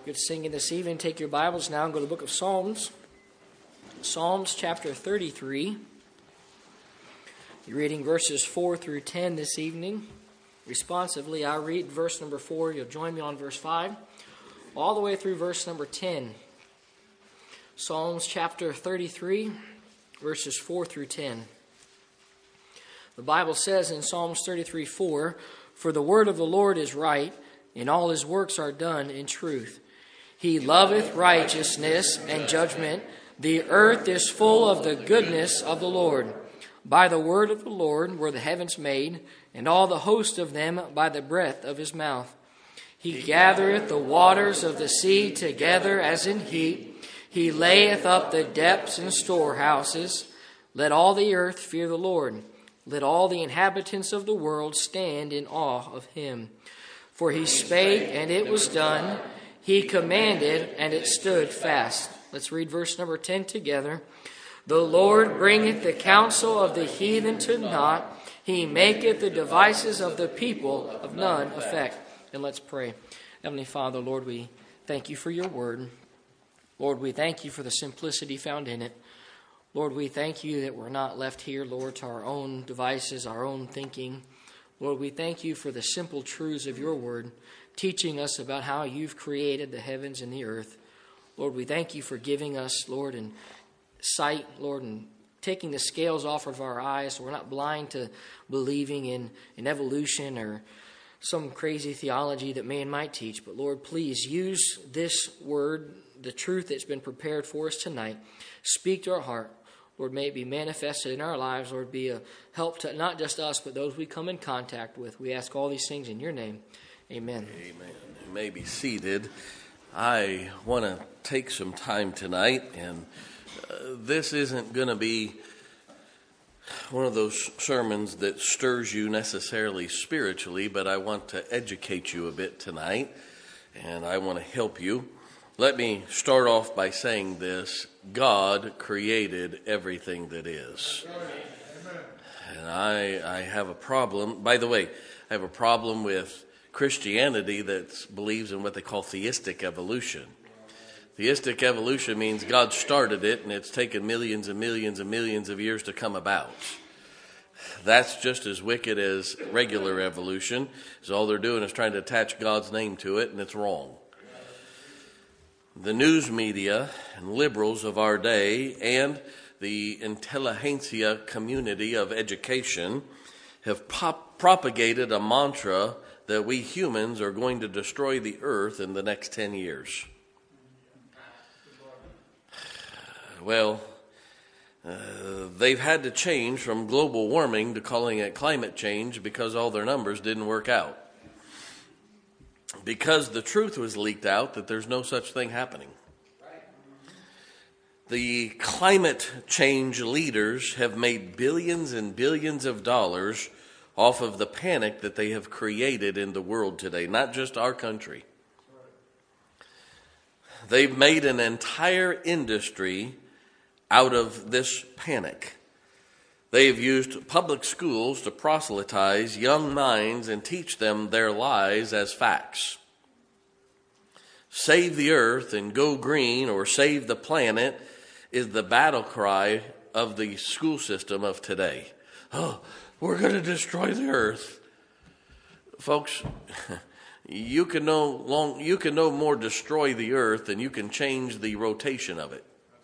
Good singing this evening. Take your Bibles now and go to the book of Psalms. Psalms chapter 33. You're reading verses 4 through 10 this evening. Responsively, I'll read verse number 4. You'll join me on verse 5. All the way through verse number 10. Psalms chapter 33, verses 4 through 10. The Bible says in Psalms 33:4, "For the word of the Lord is right, and all his works are done in truth. He loveth righteousness and judgment. The earth is full of the goodness of the Lord. By the word of the Lord were the heavens made, and all the host of them by the breath of his mouth. He gathereth the waters of the sea together as in heap. He layeth up the depths in storehouses. Let all the earth fear the Lord. Let all the inhabitants of the world stand in awe of him. For he spake, and it was done. He commanded, and it stood fast." Let's read verse number 10 together. "The Lord bringeth the counsel of the heathen to naught. He maketh the devices of the people of none effect." And let's pray. Heavenly Father, Lord, we thank you for your word. Lord, we thank you for the simplicity found in it. Lord, we thank you that we're not left here, Lord, to our own devices, our own thinking. Lord, we thank you for the simple truths of your word, teaching us about how you've created the heavens and the earth. Lord, we thank you for giving us, Lord, and sight, Lord, and taking the scales off of our eyes so we're not blind to believing in evolution or some crazy theology that man might teach. But Lord, please use this word, the truth that's been prepared for us tonight. Speak to our heart. Lord, may it be manifested in our lives. Lord, be a help to not just us, but those we come in contact with. We ask all these things in your name. Amen. Amen. You may be seated. I want to take some time tonight, and this isn't going to be one of those sermons that stirs you necessarily spiritually, but I want to educate you a bit tonight, and I want to help you. Let me start off by saying this: God created everything that is. And I have a problem. By the way, I have a problem with Christianity that believes in what they call theistic evolution. Theistic evolution means God started it and it's taken millions and millions and millions of years to come about. That's just as wicked as regular evolution. So all they're doing is trying to attach God's name to it, and it's wrong. The news media and liberals of our day and the intelligentsia community of education have propagated a mantra that we humans are going to destroy the earth in the next 10 years. Well, they've had to change from global warming to calling it climate change because all their numbers didn't work out. Because the truth was leaked out that there's no such thing happening. The climate change leaders have made billions and billions of dollars off of the panic that they have created in the world today, not just our country. They've made an entire industry out of this panic. They've used public schools to proselytize young minds and teach them their lies as facts. Save the earth and go green, or save the planet, is the battle cry of the school system of today. Oh, we're going to destroy the earth. Folks, you can no more destroy the earth than you can change the rotation of it.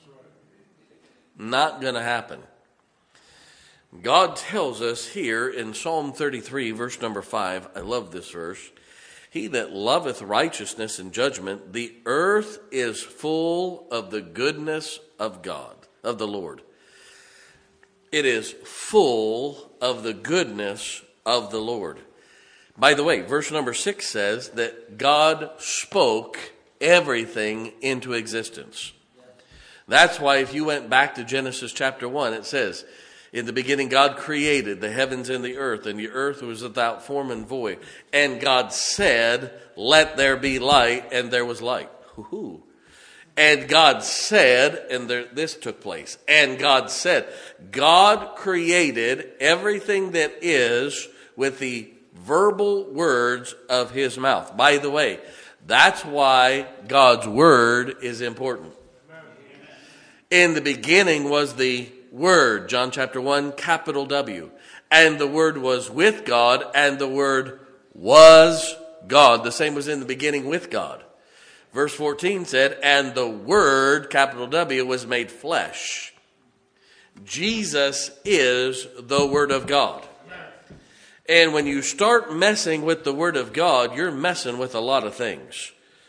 Not going to happen. God tells us here in Psalm 33, verse number 5, I love this verse, "He that loveth righteousness and judgment, the earth is full of the goodness of God, of the Lord." It is full of the goodness of the Lord. By the way, verse number 6 says that God spoke everything into existence. That's why if you went back to Genesis chapter 1, it says, "In the beginning God created the heavens and the earth was without form and void. And God said, let there be light, and there was light." Woo-hoo. And God said, and this took place. And God said, God created everything that is with the verbal words of his mouth. By the way, That's why God's Word is important. In the beginning was the Word, John chapter 1, capital W. And the Word was with God, and the Word was God. The same was in the beginning with God. Verse 14 said, and the Word, capital W, was made flesh. Jesus is the Word of God. And when you start messing with the Word of God, you're messing with a lot of things.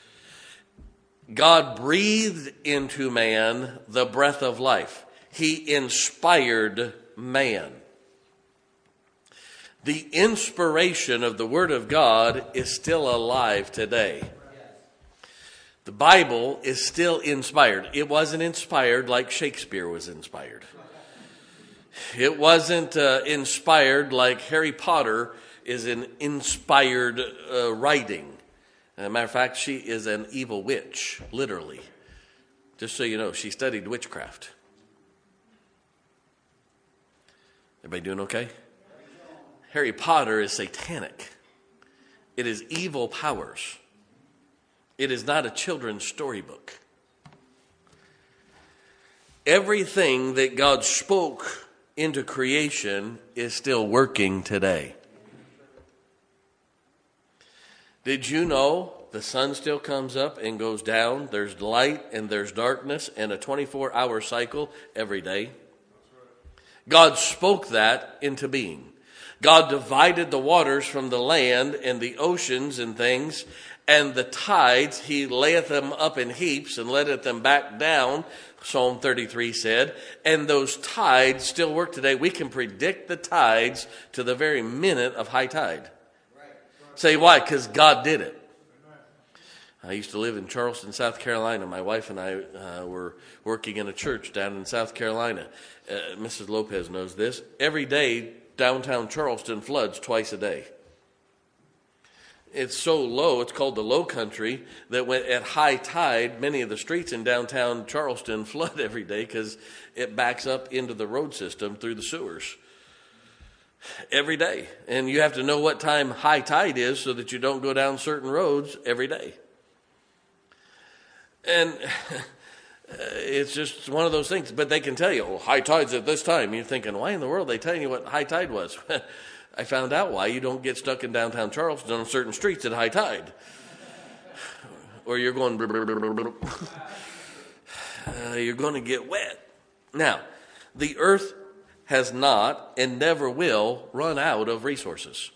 God breathed into man the breath of life. He inspired man. The inspiration of the Word of God is still alive today. The Bible is still inspired. It wasn't inspired like Shakespeare was inspired. It wasn't inspired like Harry Potter is an inspired writing. As a matter of fact, she is an evil witch, literally. Just so you know, she studied witchcraft. Everybody doing okay? Harry Potter is satanic. It is evil powers. It is not a children's storybook. Everything that God spoke into creation is still working today. Did you know the sun still comes up and goes down? There's light and there's darkness and a 24-hour cycle every day. God spoke that into being. God divided the waters from the land and the oceans and things, and the tides, he layeth them up in heaps and letteth them back down, Psalm 33 said, and those tides still work today. We can predict the tides to the very minute of high tide. Say why? Because God did it. I used to live in Charleston, South Carolina. My wife and I were working in a church down in South Carolina. Mrs. Lopez knows this. Every day, downtown Charleston floods twice a day. It's so low, it's called the low country, that when at high tide, many of the streets in downtown Charleston flood every day because it backs up into the road system through the sewers. Every day. And you have to know what time high tide is so that you don't go down certain roads every day. And it's just one of those things. But they can tell you, oh, high tide's at this time. You're thinking, why in the world are they telling you what high tide was? I found out why. You don't get stuck in downtown Charleston on certain streets at high tide. Or you're going, you're going to get wet. Now, the earth has not and never will run out of resources.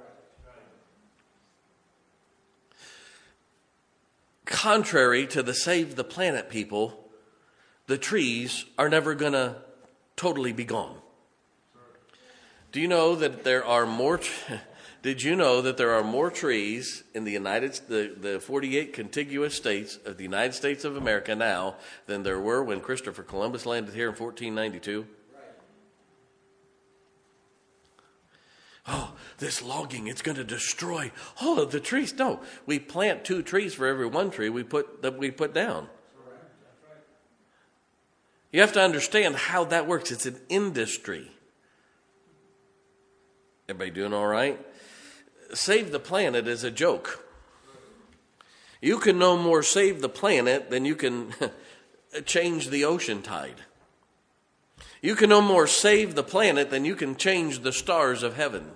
Contrary to the Save the Planet people, the trees are never going to totally be gone. Do you know that there are more? Did you know that there are more trees in the 48 contiguous states of the United States of America now than there were when Christopher Columbus landed here in 1492? Oh, this logging, it's going to destroy all of the trees. No, we plant 2 trees for every 1 tree we put down. You have to understand how that works. It's an industry. Everybody doing all right? Save the planet is a joke. You can no more save the planet than you can change the ocean tide. You can no more save the planet than you can change the stars of heaven.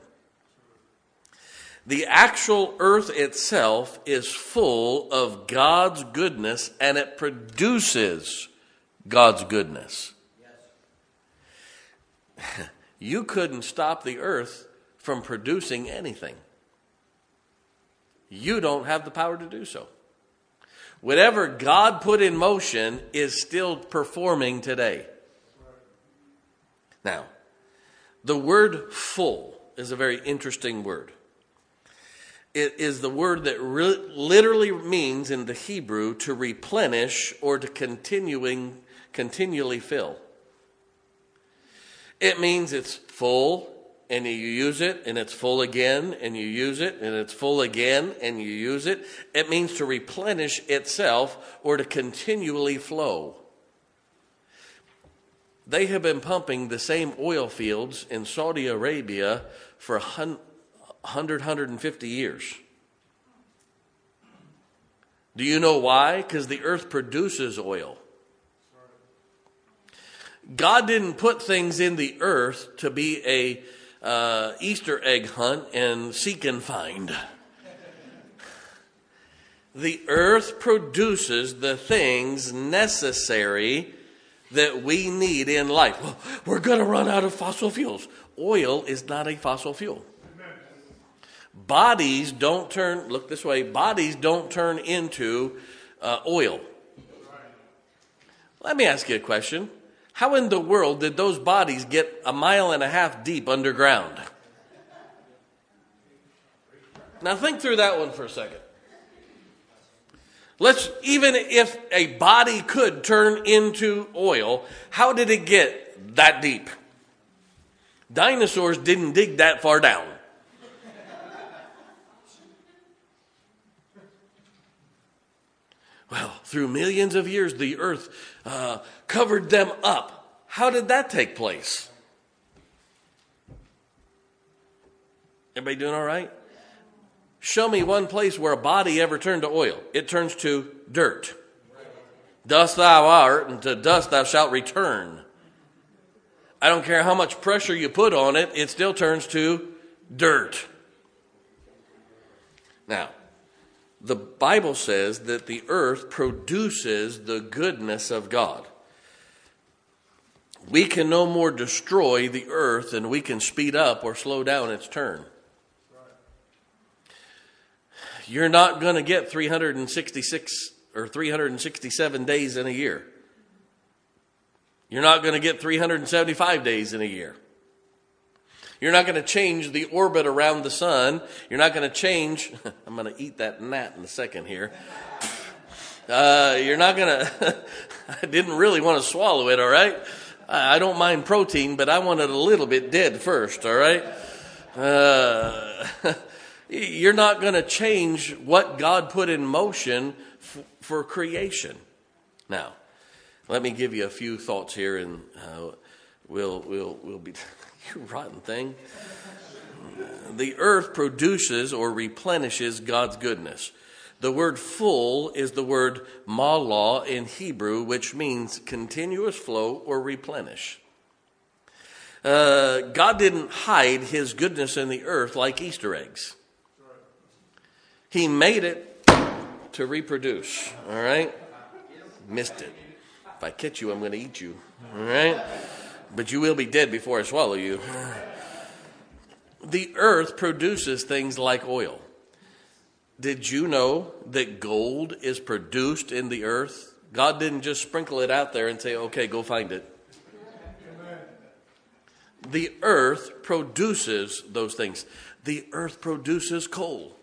The actual earth itself is full of God's goodness, and it produces God's goodness. You couldn't stop the earth from producing anything. You don't have the power to do so. Whatever God put in motion is still performing today. Now, the word full is a very interesting word. It is the word that literally means in the Hebrew to replenish or to continually fill. It means it's full and you use it and it's full again and you use it and it's full again and you use it. It means to replenish itself or to continually flow. They have been pumping the same oil fields in Saudi Arabia for 150 years. Do you know why? Because the earth produces oil. God didn't put things in the earth to be a Easter egg hunt and seek and find. The earth produces the things necessary that we need in life. Well, we're going to run out of fossil fuels. Oil is not a fossil fuel. Bodies don't turn, look this way, bodies don't turn into oil. Let me ask you a question. How in the world did those bodies get 1.5 miles deep underground? Now think through that one for a second. Even if a body could turn into oil, how did it get that deep? Dinosaurs didn't dig that far down. Well, through millions of years, the earth covered them up. How did that take place? Everybody doing all right? Show me one place where a body ever turned to oil. It turns to dirt. Dust thou art, and to dust thou shalt return. I don't care how much pressure you put on it, it still turns to dirt. Now, the Bible says that the earth produces the goodness of God. We can no more destroy the earth than we can speed up or slow down its turn. You're not going to get 366 or 367 days in a year. You're not going to get 375 days in a year. You're not going to change the orbit around the sun. You're not going to change. I'm going to eat that gnat in a second here. You're not going to. I didn't really want to swallow it, all right? I don't mind protein, but I want it a little bit dead first, all right? You're not going to change what God put in motion for creation. Now, let me give you a few thoughts here, and we'll be you rotten thing. The earth produces or replenishes God's goodness. The word full is the word malah in Hebrew, which means continuous flow or replenish. God didn't hide his goodness in the earth like Easter eggs. He made it to reproduce, all right? Missed it. If I catch you, I'm going to eat you, all right? But you will be dead before I swallow you. The earth produces things like oil. Did you know that gold is produced in the earth? God didn't just sprinkle it out there and say, okay, go find it. The earth produces those things. The earth produces coal.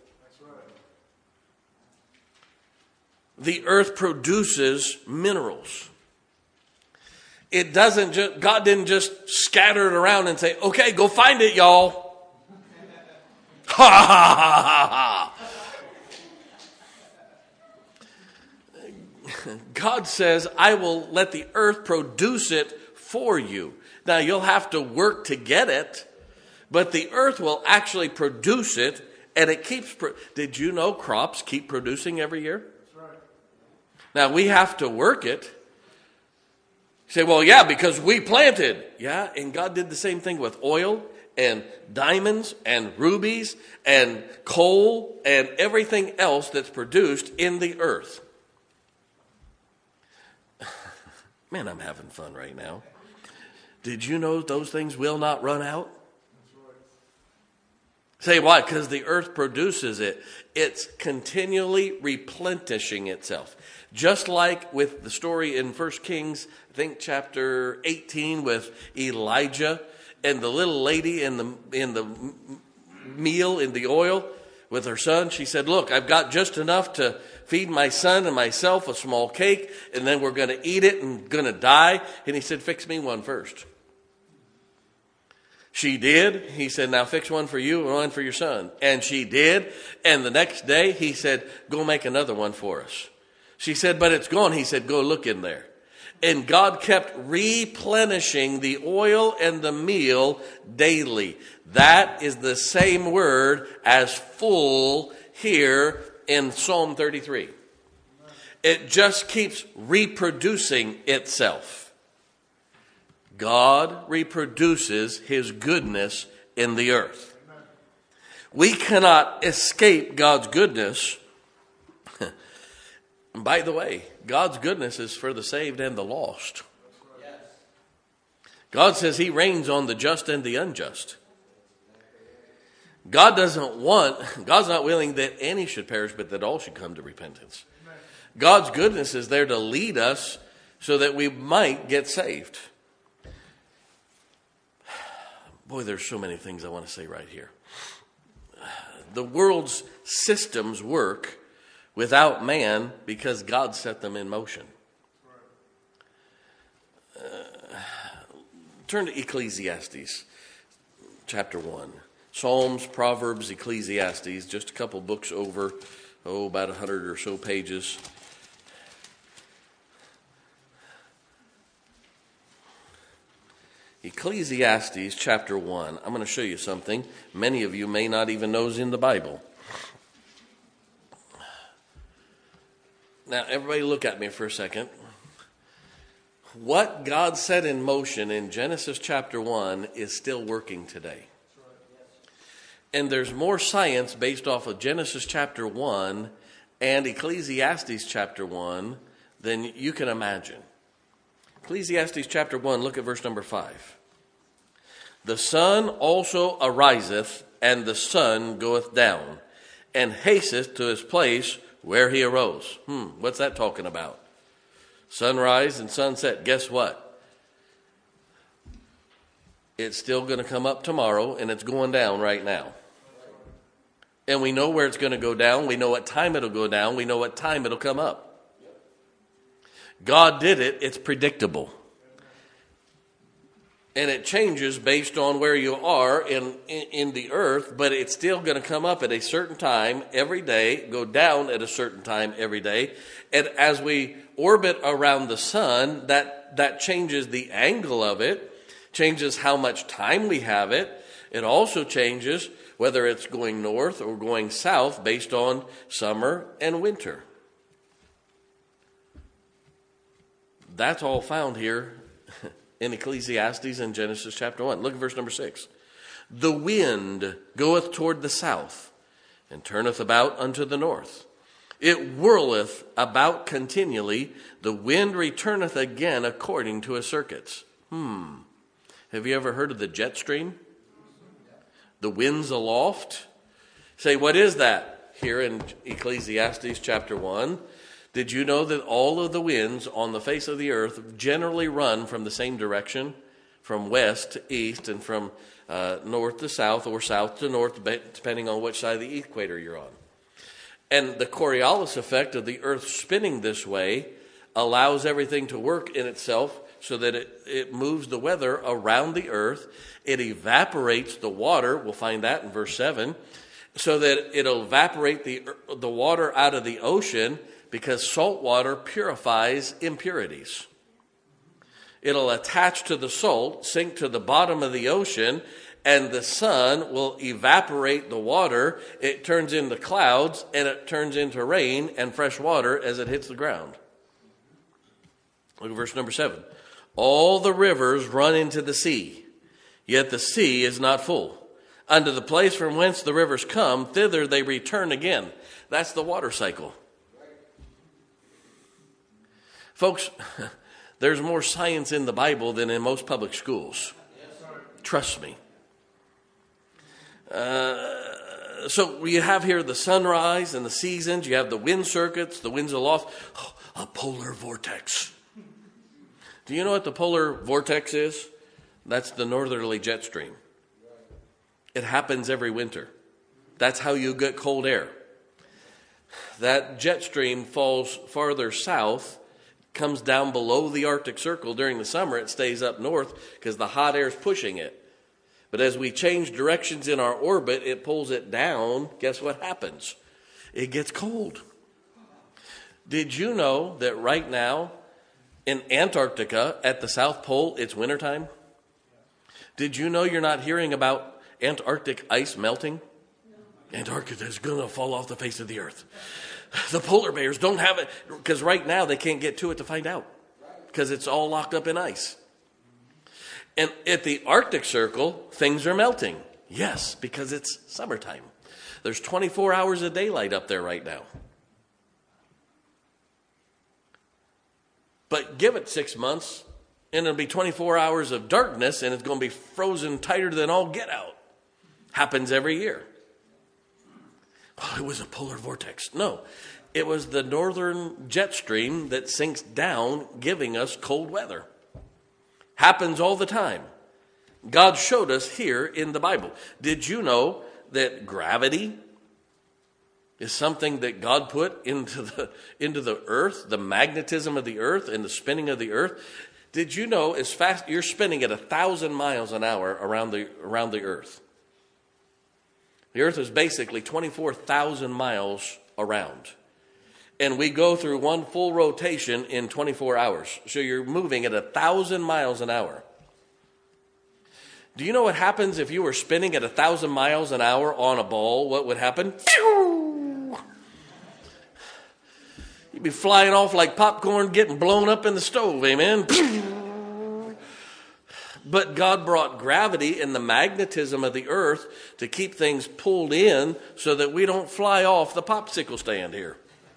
The earth produces minerals. It doesn't just, God didn't just scatter it around and say, okay, go find it, y'all. Ha ha ha ha ha. God says, I will let the earth produce it for you. Now, you'll have to work to get it, but the earth will actually produce it, and it keeps. Did you know crops keep producing every year? Now, we have to work it. You say, well, yeah, because we planted. Yeah, and God did the same thing with oil and diamonds and rubies and coal and everything else that's produced in the earth. Man, I'm having fun right now. Did you know those things will not run out? Say why? Because the earth produces it. It's continually replenishing itself. Just like with the story in 1 Kings, I think chapter 18 with Elijah and the little lady in the meal, in the oil with her son. She said, look, I've got just enough to feed my son and myself a small cake, and then we're going to eat it and going to die. And he said, fix me one first. She did. He said, now fix one for you and one for your son. And she did. And the next day he said, go make another one for us. She said, but it's gone. He said, go look in there. And God kept replenishing the oil and the meal daily. That is the same word as full here in Psalm 33. It just keeps reproducing itself. God reproduces his goodness in the earth. We cannot escape God's goodness. By the way, God's goodness is for the saved and the lost. God says he reigns on the just and the unjust. God's not willing that any should perish, but that all should come to repentance. God's goodness is there to lead us so that we might get saved. Boy, there's so many things I want to say right here. The world's systems work without man because God set them in motion. Turn to Ecclesiastes chapter 1. Psalms, Proverbs, Ecclesiastes, just a couple books over, about 100 or so pages. Ecclesiastes chapter 1. I'm going to show you something many of you may not even know is in the Bible. Now, everybody look at me for a second. What God set in motion in Genesis chapter 1 is still working today. And there's more science based off of Genesis chapter 1 and Ecclesiastes chapter 1 than you can imagine. Ecclesiastes chapter 1, look at verse number 5. The sun also ariseth, and the sun goeth down, and hasteth to his place where he arose. What's that talking about? Sunrise and sunset. Guess what? It's still going to come up tomorrow, and it's going down right now. And we know where it's going to go down. We know what time it'll go down. We know what time it'll come up. God did it. It's predictable. And it changes based on where you are in the earth, but it's still going to come up at a certain time every day, go down at a certain time every day. And as we orbit around the sun, that changes the angle of it, changes how much time we have it. It also changes whether it's going north or going south based on summer and winter. That's all found here in Ecclesiastes and Genesis chapter 1. Look at verse number 6. The wind goeth toward the south, and turneth about unto the north. It whirleth about continually. The wind returneth again according to his circuits. Have you ever heard of the jet stream? The winds aloft? Say, what is that? Here in Ecclesiastes chapter 1. Did you know that all of the winds on the face of the earth generally run from the same direction? From west to east and from north to south or south to north, depending on which side of the equator you're on. And the Coriolis effect of the earth spinning this way allows everything to work in itself so that it moves the weather around the earth. It evaporates the water. We'll find that in verse 7. So that it'll evaporate the water out of the ocean because salt water purifies impurities. It'll attach to the salt, sink to the bottom of the ocean, and the sun will evaporate the water. It turns into clouds, and it turns into rain and fresh water as it hits the ground. Look at verse number 7. All the rivers run into the sea, yet the sea is not full. Unto the place from whence the rivers come, thither they return again. That's the water cycle. Folks, there's more science in the Bible than in most public schools. Trust me. So you have here the sunrise and the seasons. You have the wind circuits, the winds aloft. A polar vortex. Do you know what the polar vortex is? That's the northerly jet stream. It happens every winter. That's how you get cold air. That jet stream falls farther south, comes down below the Arctic Circle. During the summer, it stays up north because the hot air is pushing it. But as we change directions in our orbit, it pulls it down. Guess what happens? It gets cold. Did you know that right now in Antarctica at the South Pole, it's wintertime? Did you know you're not hearing about Antarctic ice melting? Antarctica is going to fall off the face of the earth. The polar bears don't have it, because right now they can't get to it to find out, because it's all locked up in ice. And at the Arctic Circle, things are melting. Yes, because it's summertime. There's 24 hours of daylight up there right now. But give it 6 months, and it'll be 24 hours of darkness, and it's going to be frozen tighter than all get out. Happens every year. Oh, it was a polar vortex. No, it was the northern jet stream that sinks down, giving us cold weather. Happens all the time. God showed us here in the Bible. Did you know that gravity is something that God put into the earth, the magnetism of the earth and the spinning of the earth? Did you know as fast you're spinning at 1,000 miles an hour around the earth? The earth is basically 24,000 miles around. And we go through one full rotation in 24 hours. So you're moving at 1,000 miles an hour. Do you know what happens if you were spinning at 1,000 miles an hour on a ball? What would happen? You'd be flying off like popcorn getting blown up in the stove, amen? But God brought gravity and the magnetism of the earth to keep things pulled in so that we don't fly off the popsicle stand here.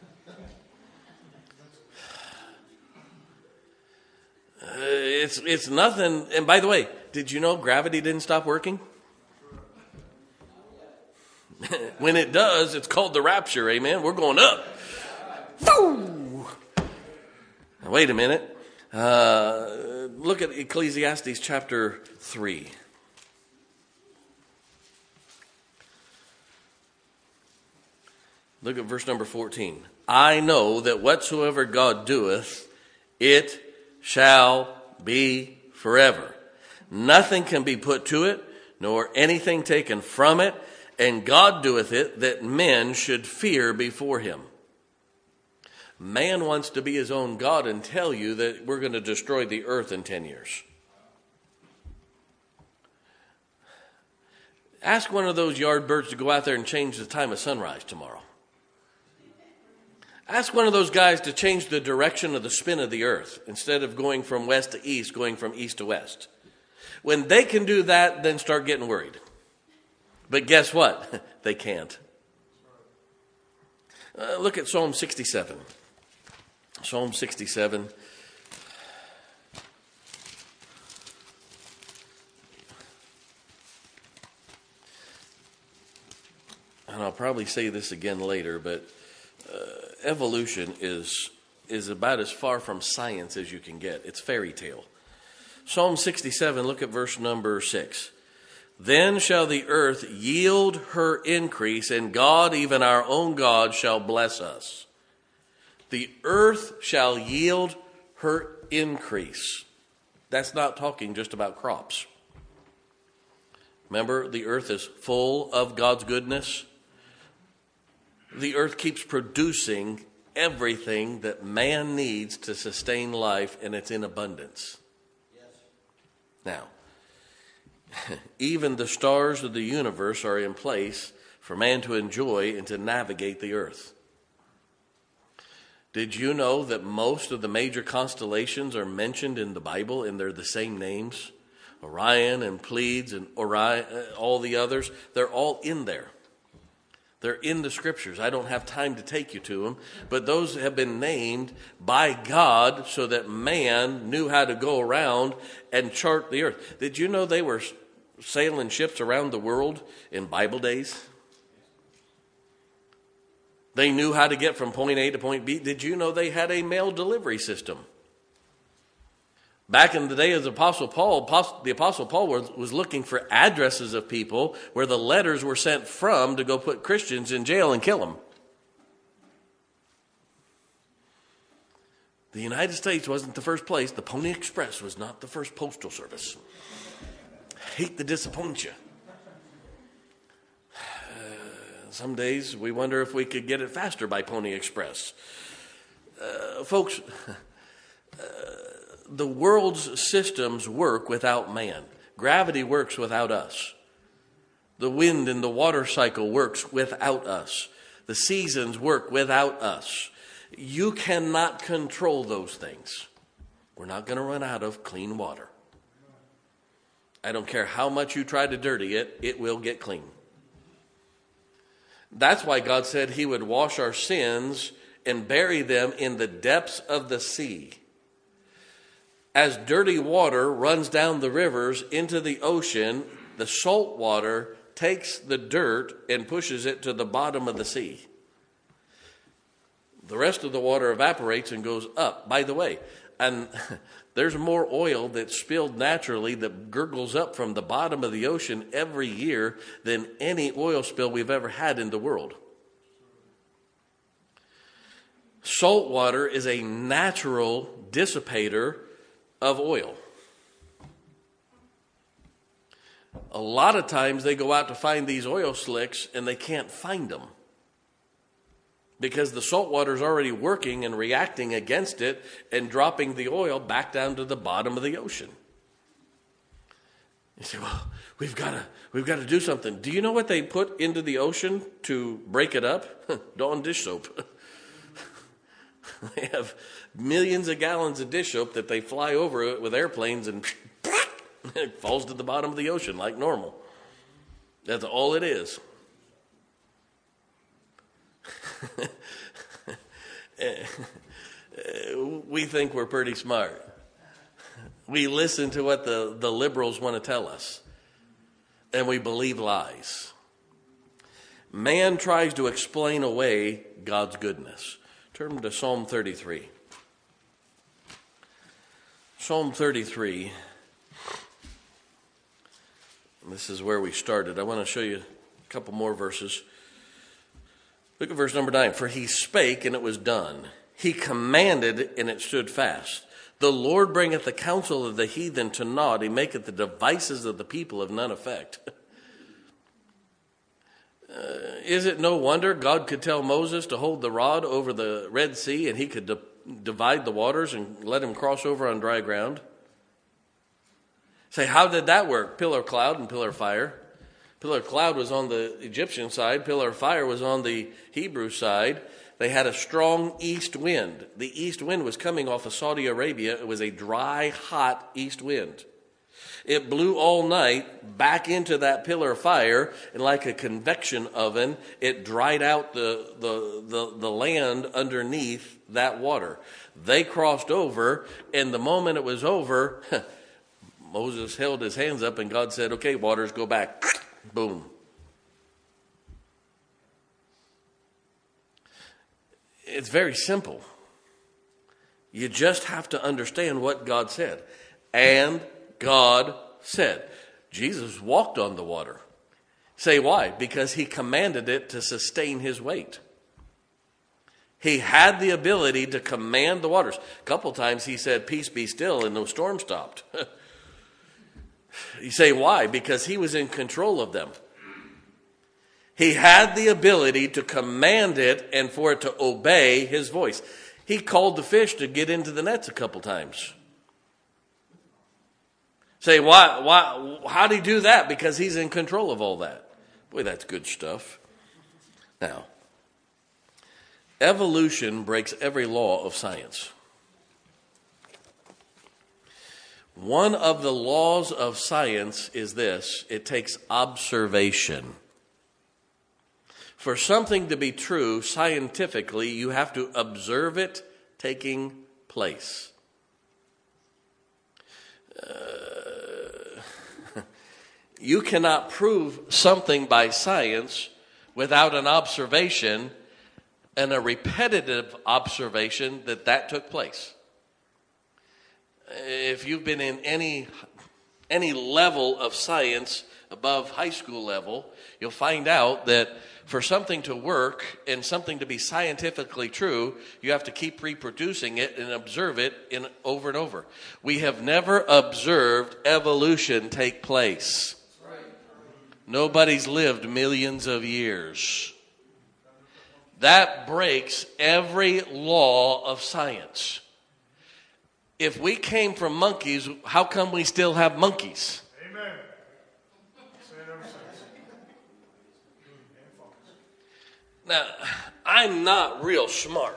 It's nothing. And by the way, did you know gravity didn't stop working? When it does, it's called the rapture, amen? We're going up. Now, wait a minute. Look at Ecclesiastes chapter 3. Look at verse number 14. I know that whatsoever God doeth, it shall be forever. Nothing can be put to it, nor anything taken from it. And God doeth it, that men should fear before him. Man wants to be his own God and tell you that we're going to destroy the earth in 10 years. Ask one of those yard birds to go out there and change the time of sunrise tomorrow. Ask one of those guys to change the direction of the spin of the earth. Instead of going from west to east, going from east to west. When they can do that, then start getting worried. But guess what? They can't. Look at Psalm 67. Psalm 67. And I'll probably say this again later, but evolution is about as far from science as you can get. It's fairy tale. Psalm 67, look at verse number 6. Then shall the earth yield her increase, and God, even our own God, shall bless us. The earth shall yield her increase. That's not talking just about crops. Remember, the earth is full of God's goodness. The earth keeps producing everything that man needs to sustain life, and it's in abundance. Yes. Now, even the stars of the universe are in place for man to enjoy and to navigate the earth. Did you know that most of the major constellations are mentioned in the Bible and they're the same names? Orion and Pleiades and Orion, all the others, they're all in there. They're in the scriptures. I don't have time to take you to them, but those have been named by God so that man knew how to go around and chart the earth. Did you know they were sailing ships around the world in Bible days? They knew how to get from point A to point B. Did you know they had a mail delivery system? Back in the day of the Apostle Paul, was looking for addresses of people where the letters were sent from to go put Christians in jail and kill them. The United States wasn't the first place. The Pony Express was not the first postal service. Hate to disappoint you. Some days we wonder if we could get it faster by Pony Express. Folks, the world's systems work without man. Gravity works without us. The wind and the water cycle works without us. The seasons work without us. You cannot control those things. We're not going to run out of clean water. I don't care how much you try to dirty it, it will get clean. That's why God said he would wash our sins and bury them in the depths of the sea. As dirty water runs down the rivers into the ocean, the salt water takes the dirt and pushes it to the bottom of the sea. The rest of the water evaporates and goes up. By the way, and there's more oil that's spilled naturally that gurgles up from the bottom of the ocean every year than any oil spill we've ever had in the world. Salt water is a natural dissipator of oil. A lot of times they go out to find these oil slicks and they can't find them because the salt water is already working and reacting against it and dropping the oil back down to the bottom of the ocean. You say, well, we've got to do something. Do you know what they put into the ocean to break it up? Dawn dish soap. They have millions of gallons of dish soap that they fly over it with airplanes and it falls to the bottom of the ocean like normal. That's all it is. We think we're pretty smart. We listen to what the liberals want to tell us, and we believe lies. Man tries to explain away God's goodness. Turn to Psalm 33. Psalm 33. This is where we started. I want to show you a couple more verses. Look at verse number 9. For he spake, and it was done. He commanded, and it stood fast. The Lord bringeth the counsel of the heathen to naught. He maketh the devices of the people of none effect. Is it no wonder God could tell Moses to hold the rod over the Red Sea and he could divide the waters and let him cross over on dry ground? Say, how did that work? Pillar of cloud and pillar of fire. Pillar of cloud was on the Egyptian side. Pillar of fire was on the Hebrew side. They had a strong east wind. The east wind was coming off of Saudi Arabia. It was a dry, hot east wind. It blew all night back into that pillar of fire, and like a convection oven, it dried out the land underneath that water. They crossed over, and the moment it was over, Moses held his hands up, and God said, okay, waters, go back. Boom. It's very simple. You just have to understand what God said. And God said. Jesus walked on the water. Say why? Because he commanded it to sustain his weight. He had the ability to command the waters. A couple times he said, peace be still, and the storm stopped. You say why? Because he was in control of them. He had the ability to command it and for it to obey his voice. He called the fish to get into the nets a couple times. Say, why? How did he do that? Because he's in control of all that. Boy, that's good stuff. Now, evolution breaks every law of science. One of the laws of science is this: it takes observation. For something to be true scientifically, you have to observe it taking place. You cannot prove something by science without an observation and a repetitive observation that took place. If you've been in any level of science above high school level, you'll find out that for something to work and something to be scientifically true, you have to keep reproducing it and observe it over and over. We have never observed evolution take place. Nobody's lived millions of years. That breaks every law of science. If we came from monkeys, how come we still have monkeys? Amen. Now, I'm not real smart.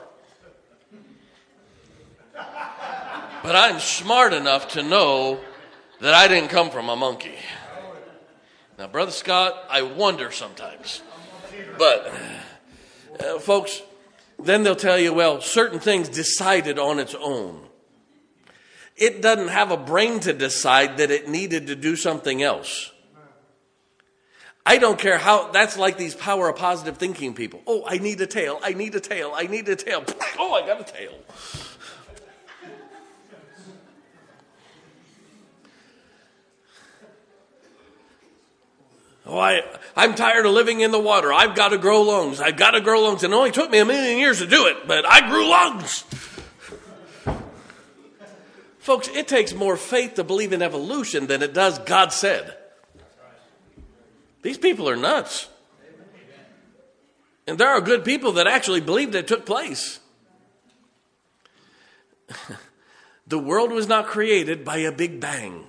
But I'm smart enough to know that I didn't come from a monkey. Now, Brother Scott, I wonder sometimes. But, folks, then they'll tell you, well, certain things decided on its own. It doesn't have a brain to decide that it needed to do something else. I don't care how, that's like these power of positive thinking people. Oh, I need a tail, I need a tail, I need a tail. Oh, I got a tail. Oh, I'm tired of living in the water. I've got to grow lungs. I've got to grow lungs. And it only took me 1,000,000 years to do it, but I grew lungs. Folks, it takes more faith to believe in evolution than it does God said. These people are nuts. And there are good people that actually believe it took place. The world was not created by a big bang.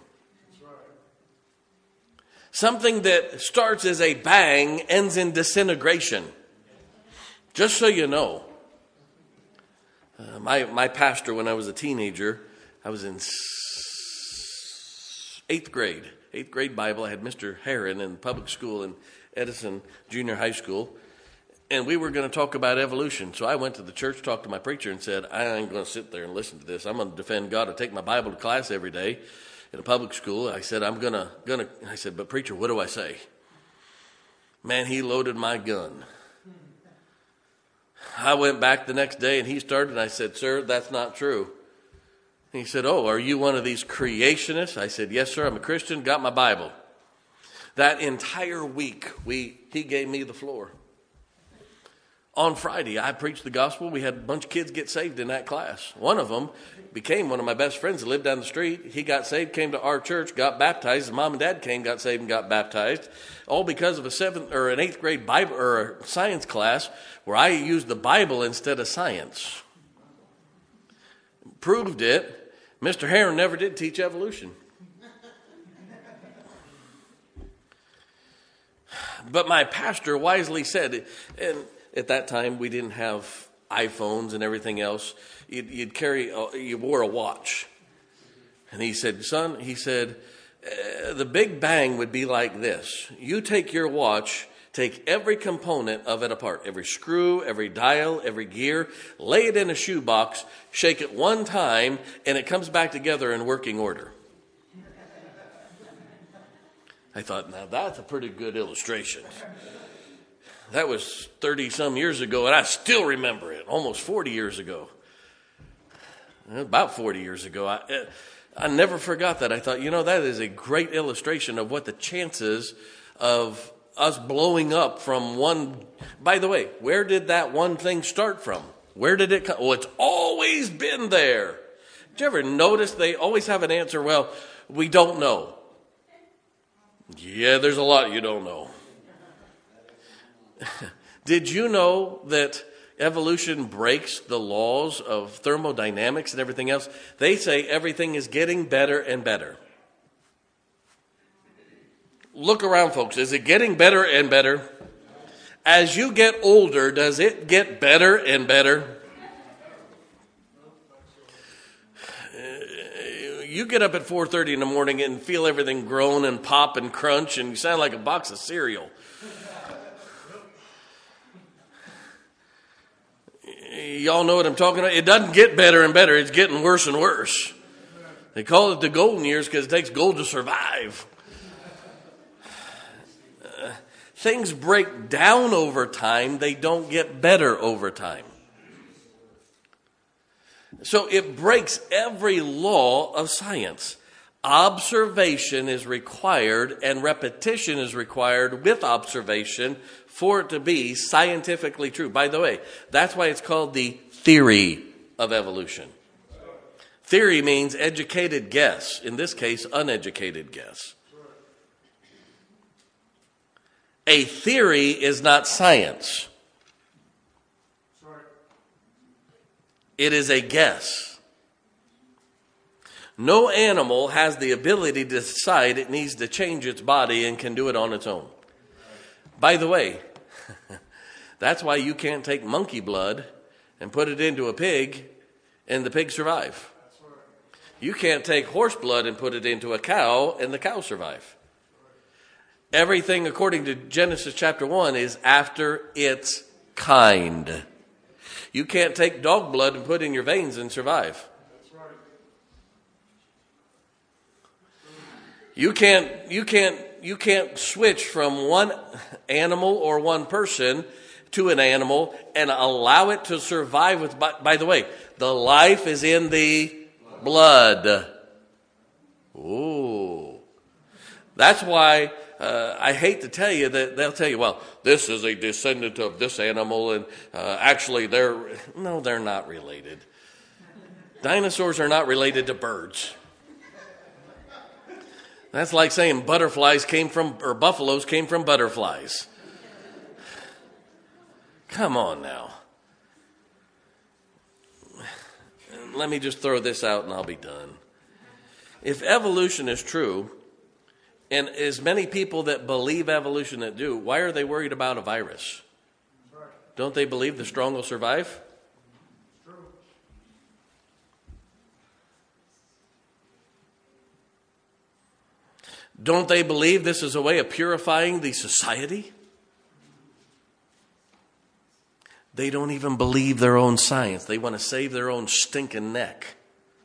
Something that starts as a bang ends in disintegration. Just so you know. My pastor, when I was a teenager, I was in 8th grade. 8th grade Bible. I had Mr. Heron in public school in Edison Junior High School. And we were going to talk about evolution. So I went to the church, talked to my preacher, and said, I ain't going to sit there and listen to this. I'm going to defend God. I take my Bible to class every day. In a public school, I said, I said, but preacher, what do I say? Man, he loaded my gun. I went back the next day and he started, and I said, sir, that's not true. And he said, oh, are you one of these creationists? I said, yes, sir, I'm a Christian, got my Bible. That entire week, he gave me the floor. On Friday, I preached the gospel. We had a bunch of kids get saved in that class. One of them became one of my best friends that lived down the street. He got saved, came to our church, got baptized. His mom and dad came, got saved, and got baptized. All because of an 8th grade Bible or science class where I used the Bible instead of science. Proved it. Mr. Heron never did teach evolution. But my pastor wisely said, and at that time, we didn't have iPhones and everything else. You wore a watch. And he said, son, the Big Bang would be like this. You take your watch, take every component of it apart, every screw, every dial, every gear, lay it in a shoebox, shake it one time, and it comes back together in working order. I thought, now that's a pretty good illustration. That was 30-some years ago, and I still remember it, almost 40 years ago. About 40 years ago. I never forgot that. I thought, that is a great illustration of what the chances of us blowing up from one. By the way, where did that one thing start from? Where did it come? Well, it's always been there. Did you ever notice they always have an answer? Well, we don't know. Yeah, there's a lot you don't know. Did you know that evolution breaks the laws of thermodynamics and everything else? They say everything is getting better and better. Look around, folks. Is it getting better and better? As you get older, does it get better and better? You get up at 4:30 in the morning and feel everything groan and pop and crunch, and you sound like a box of cereal. Y'all know what I'm talking about? It doesn't get better and better. It's getting worse and worse. They call it the golden years because it takes gold to survive. Things break down over time. They don't get better over time. So it breaks every law of science. Observation is required and repetition is required with observation for it to be scientifically true. By the way, that's why it's called the theory of evolution. Theory means educated guess. In this case, uneducated guess. A theory is not science. It is a guess. No animal has the ability to decide it needs to change its body and can do it on its own. By the way, That's why you can't take monkey blood and put it into a pig and the pig survive. You can't take horse blood and put it into a cow and the cow survive. Everything according to Genesis chapter 1 is after its kind. You can't take dog blood and put in your veins and survive. You can't switch from one animal or one person to an animal and allow it to survive with, by the way, the life is in the blood. Ooh. That's why I hate to tell you that they'll tell you, well, this is a descendant of this animal, and actually they're not related. Dinosaurs are not related to birds. That's like saying buffaloes came from butterflies. Come on now. Let me just throw this out and I'll be done. If evolution is true, and as many people that believe evolution that do, why are they worried about a virus? Don't they believe the strong will survive? Don't they believe this is a way of purifying the society? They don't even believe their own science. They want to save their own stinking neck.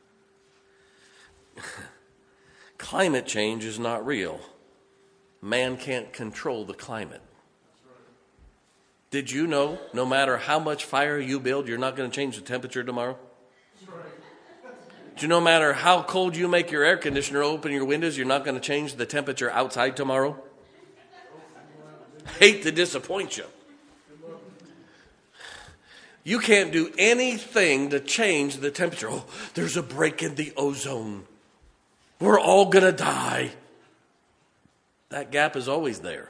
Climate change is not real. Man can't control the climate. Did you know no matter how much fire you build, you're not going to change the temperature tomorrow? Do you know no matter how cold you make your air conditioner, open your windows, you're not going to change the temperature outside tomorrow? Hate to disappoint you. You can't do anything to change the temperature. Oh, there's a break in the ozone. We're all going to die. That gap is always there.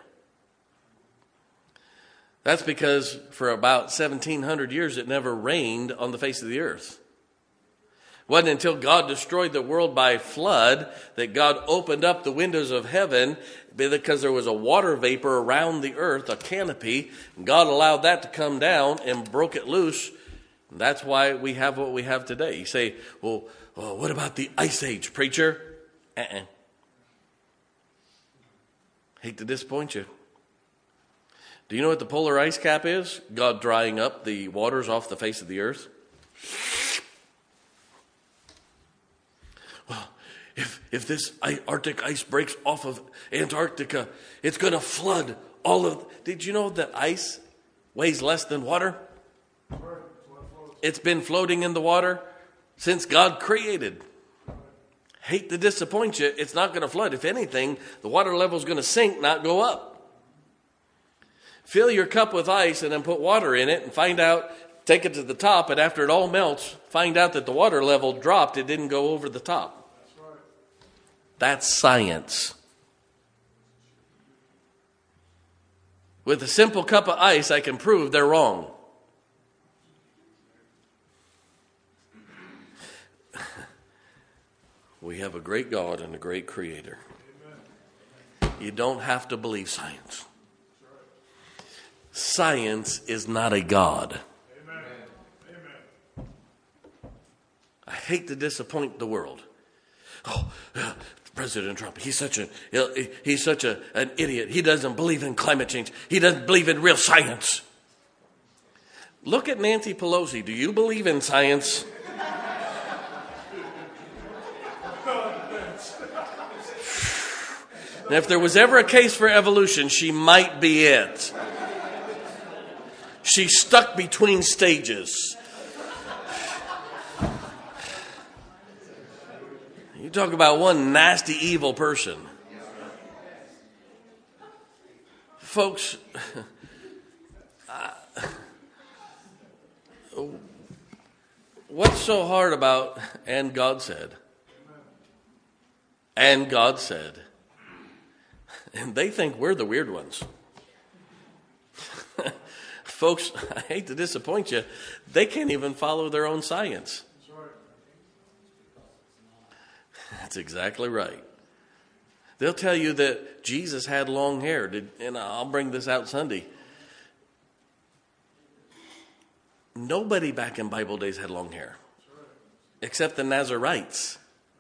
That's because for about 1,700 years it never rained on the face of the earth. It wasn't until God destroyed the world by flood that God opened up the windows of heaven because there was a water vapor around the earth, a canopy. God allowed that to come down and broke it loose. That's why we have what we have today. You say, well, what about the Ice Age, preacher? Hate to disappoint you. Do you know what the polar ice cap is? God drying up the waters off the face of the earth. Well, if this Arctic ice breaks off of Antarctica, it's going to flood all of... Did you know that ice weighs less than water? It's been floating in the water since God created. Hate to disappoint you, it's not going to flood. If anything, the water level is going to sink, not go up. Fill your cup with ice and then put water in it and find out, take it to the top, and after it all melts, find out that the water level dropped. It didn't go over the top. That's science. With a simple cup of ice, I can prove they're wrong. We have a great God and a great Creator. You don't have to believe science. Science is not a God. I hate to disappoint the world. Oh, President Trump, he's such an idiot. He doesn't believe in climate change. He doesn't believe in real science. Look at Nancy Pelosi. Do you believe in science? And if there was ever a case for evolution, she might be it. She's stuck between stages. You talk about one nasty, evil person. Folks, what's so hard about, and God said, and God said, and they think we're the weird ones. Folks, I hate to disappoint you, they can't even follow their own science. That's exactly right. They'll tell you that Jesus had long hair, and I'll bring this out Sunday. Nobody back in Bible days had long hair, except the Nazarites.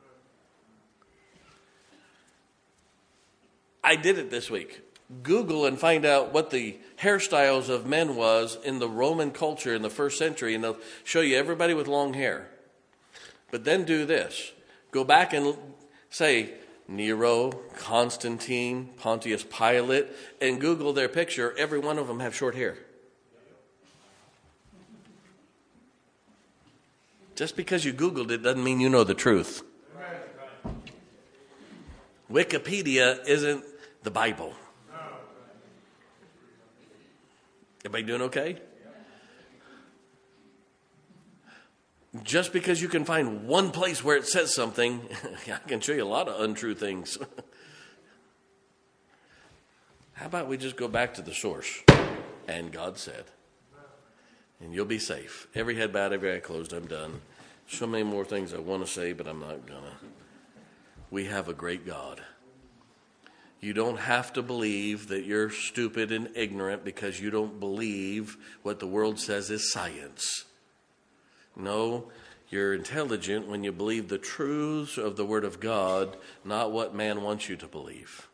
I did it this week. Google and find out what the hairstyles of men was in the Roman culture in the first century, and they'll show you everybody with long hair. But then do this. Go back and say Nero, Constantine, Pontius Pilate, and Google their picture. Every one of them have short hair. Just because you Googled it doesn't mean you know the truth. Wikipedia isn't the Bible. Everybody doing okay? Just because you can find one place where it says something, I can show you a lot of untrue things. How about we just go back to the source? And God said. And you'll be safe. Every head bowed, every eye closed. I'm done. So many more things I want to say, but I'm not going to. We have a great God. You don't have to believe that you're stupid and ignorant because you don't believe what the world says is science. No, you're intelligent when you believe the truths of the Word of God, not what man wants you to believe.